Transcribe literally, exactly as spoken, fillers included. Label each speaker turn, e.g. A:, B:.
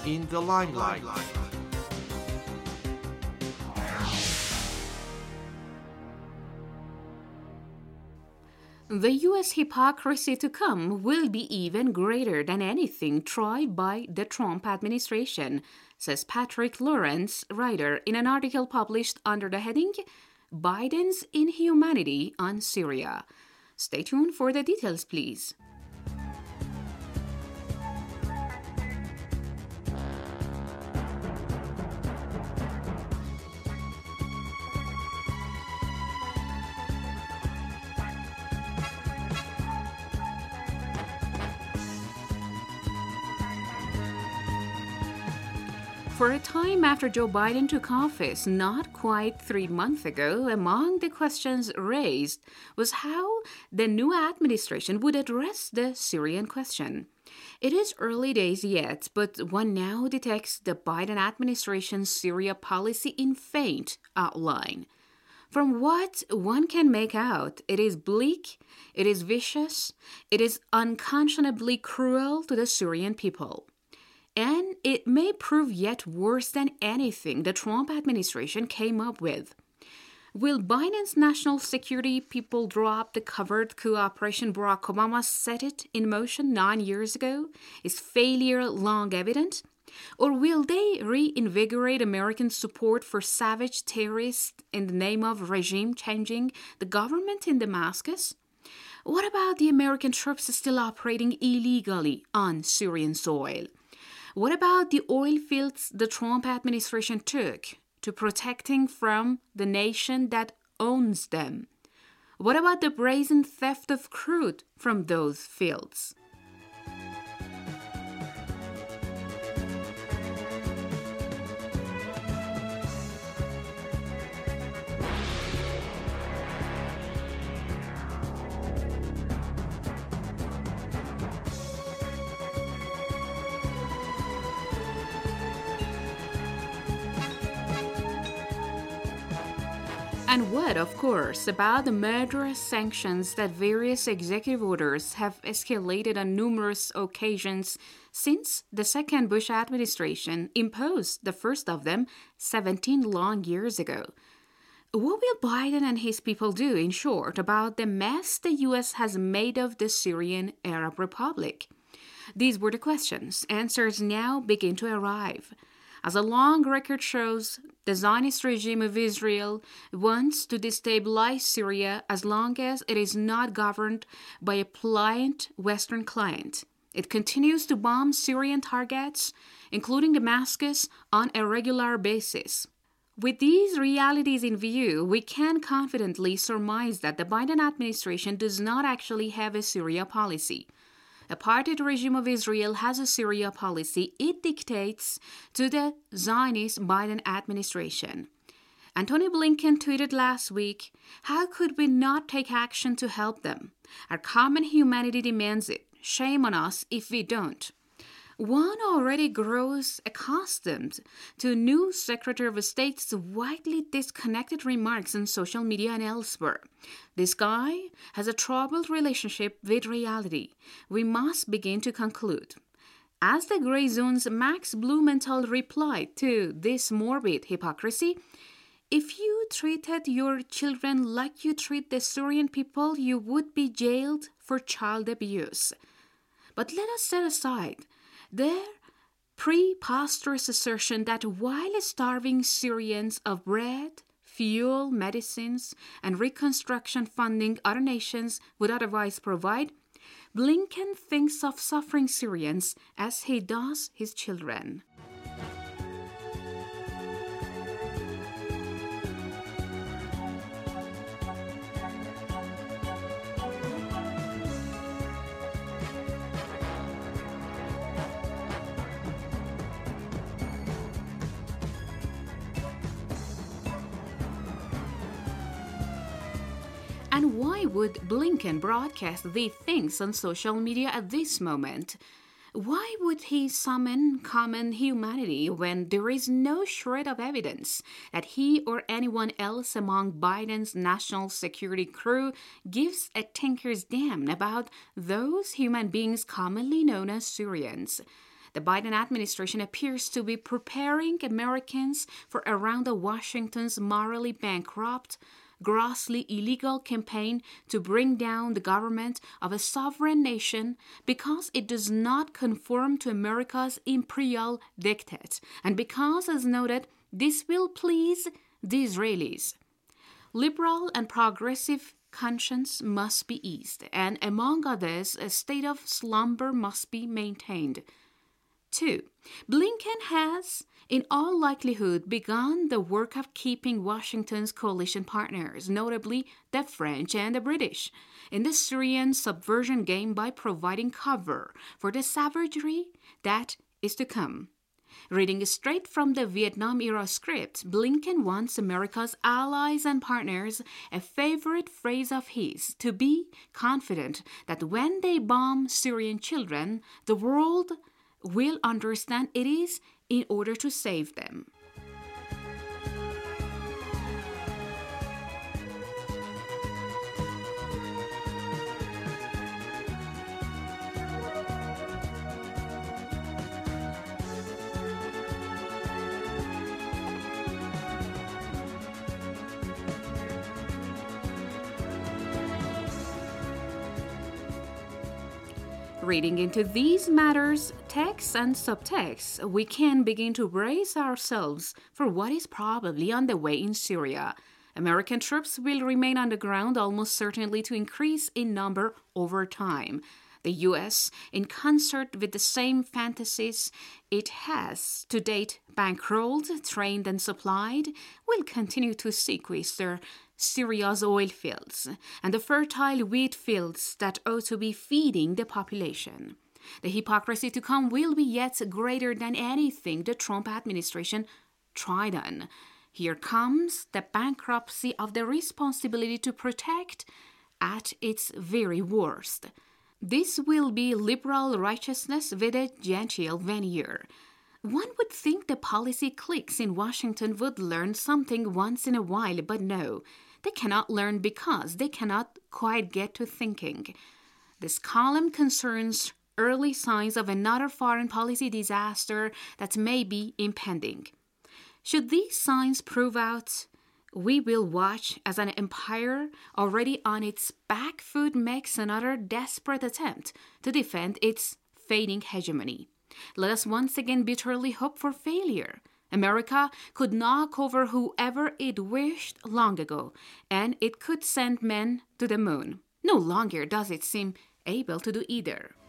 A: in the limelight.
B: The U S hypocrisy to come will be even greater than anything tried by the Trump administration, says Patrick Lawrence, writer, in an article published under the heading Biden's Inhumanity on Syria. Stay tuned for the details, please. For a time after Joe Biden took office, not quite three months ago, among the questions raised was how the new administration would address the Syrian question. It is early days yet, but one now detects the Biden administration's Syria policy in faint outline. From what one can make out, it is bleak, it is vicious, it is unconscionably cruel to the Syrian people. And it may prove yet worse than anything the Trump administration came up with. Will Biden's national security people drop the covert coup operation Barack Obama set it in motion nine years ago? Is failure long evident? Or will they reinvigorate American support for savage terrorists in the name of regime changing the government in Damascus? What about the American troops still operating illegally on Syrian soil? What about the oil fields the Trump administration took to protecting from the nation that owns them? What about the brazen theft of crude from those fields? And what, of course, about the murderous sanctions that various executive orders have escalated on numerous occasions since the second Bush administration imposed the first of them seventeen long years ago? What will Biden and his people do, in short, about the mess the U S has made of the Syrian Arab Republic? These were the questions. Answers now begin to arrive. As a long record shows, the Zionist regime of Israel wants to destabilize Syria as long as it is not governed by a pliant Western client. It continues to bomb Syrian targets, including Damascus, on a regular basis. With these realities in view, we can confidently surmise that the Biden administration does not actually have a Syria policy. Apartheid regime of Israel has a Syria policy it dictates to the Zionist Biden administration. Antony Blinken tweeted last week, "How could we not take action to help them? Our common humanity demands it. Shame on us if we don't." One already grows accustomed to new Secretary of State's widely disconnected remarks on social media and elsewhere. This guy has a troubled relationship with reality. We must begin to conclude. As the Gray Zone's Max Blumenthal replied to this morbid hypocrisy, "If you treated your children like you treat the Syrian people, you would be jailed for child abuse." But let us set aside their preposterous assertion that while starving Syrians of bread, fuel, medicines, and reconstruction funding other nations would otherwise provide, Blinken thinks of suffering Syrians as he does his children. And why would Blinken broadcast these things on social media at this moment? Why would he summon common humanity when there is no shred of evidence that he or anyone else among Biden's national security crew gives a tinker's damn about those human beings commonly known as Syrians? The Biden administration appears to be preparing Americans for around the Washington's morally bankrupt, grossly illegal campaign to bring down the government of a sovereign nation because it does not conform to America's imperial diktat, and because, as noted, this will please the Israelis. Liberal and progressive conscience must be eased, and among others, a state of slumber must be maintained. Two, Blinken has, in all likelihood, begun the work of keeping Washington's coalition partners, notably the French and the British, in the Syrian subversion game by providing cover for the savagery that is to come. Reading straight from the Vietnam-era script, Blinken wants America's allies and partners, a favorite phrase of his, to be confident that when they bomb Syrian children, the world will understand it is in order to save them. Reading into these matters, text and subtext, we can begin to brace ourselves for what is probably on the way in Syria. American troops will remain on the ground, almost certainly to increase in number over time. The U S, in concert with the same fantasies it has to date bankrolled, trained, and supplied, will continue to sequester Syria's oil fields and the fertile wheat fields that ought to be feeding the population. The hypocrisy to come will be yet greater than anything the Trump administration tried on. Here comes the bankruptcy of the responsibility to protect at its very worst. This will be liberal righteousness with a genteel veneer. One would think the policy cliques in Washington would learn something once in a while, but no, they cannot learn because they cannot quite get to thinking. This column concerns early signs of another foreign policy disaster that may be impending. Should these signs prove out, we will watch as an empire already on its back foot makes another desperate attempt to defend its fading hegemony. Let us once again bitterly hope for failure. America could knock over whoever it wished long ago, and it could send men to the moon. No longer does it seem able to do either.